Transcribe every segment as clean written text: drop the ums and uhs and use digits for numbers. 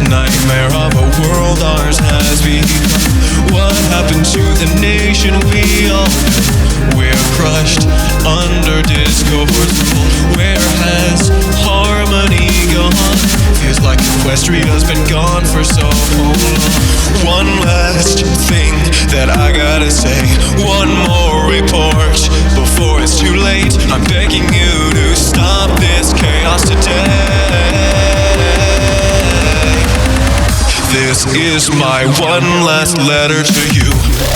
nightmare of a world ours has become. What happened to the nation we all knew? We're crushed under discord's rule. Where has harmony gone? Feels like Equestria's been gone for so long. One last thing that I gotta say, one more report before it's too late. I'm begging you to stop this chaos today. This is my one last letter to you.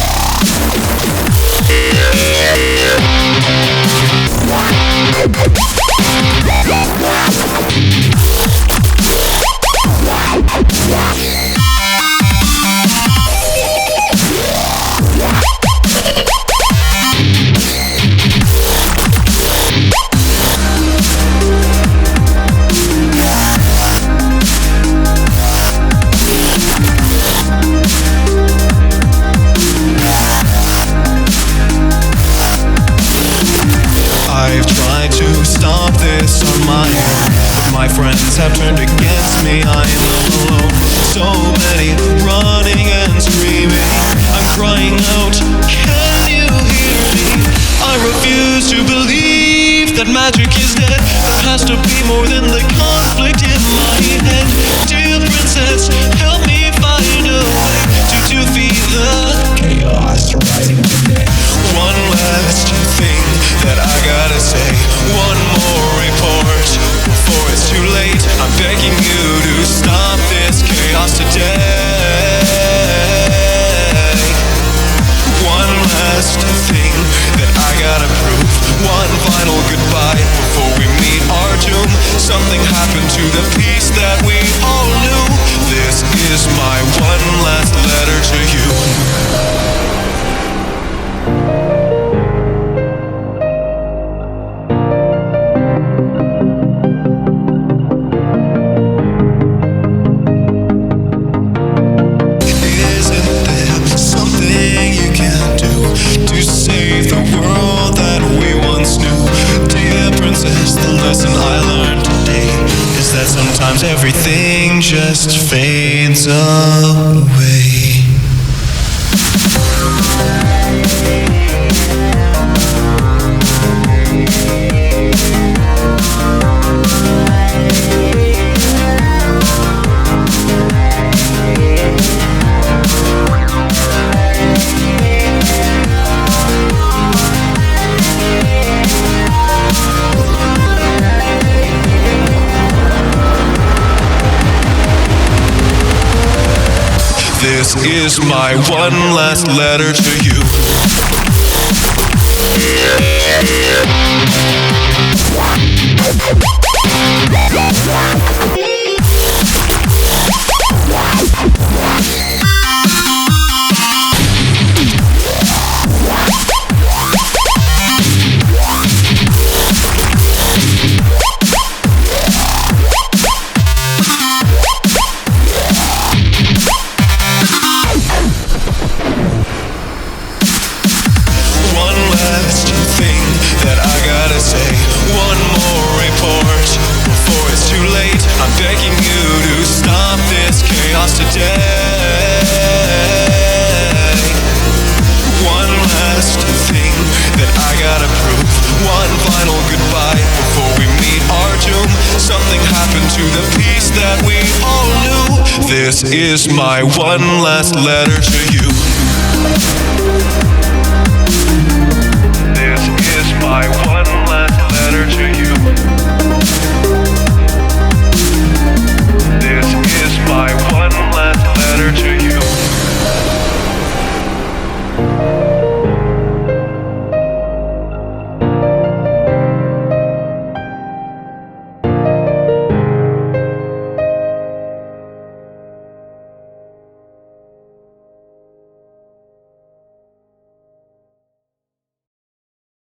I've tried to stop this on my own, but my friends have turned against me. I'm alone. So many running and screaming. I'm crying out, can you hear me? I refuse to believe that magic is dead. There has to be more than the conflict in my head. Dear princess, help me find a way to defeat the chaos rising today. One last thing that I gotta say, one more report before it's too late. I'm begging you to stop this chaos today. One last thing that I gotta prove, one final goodbye before we meet our doom. Something happened to the peace that we all knew. This is my one last letter to you. Sometimes everything just fades away. This is my one last letter to you. This is my one last letter to you. This is my one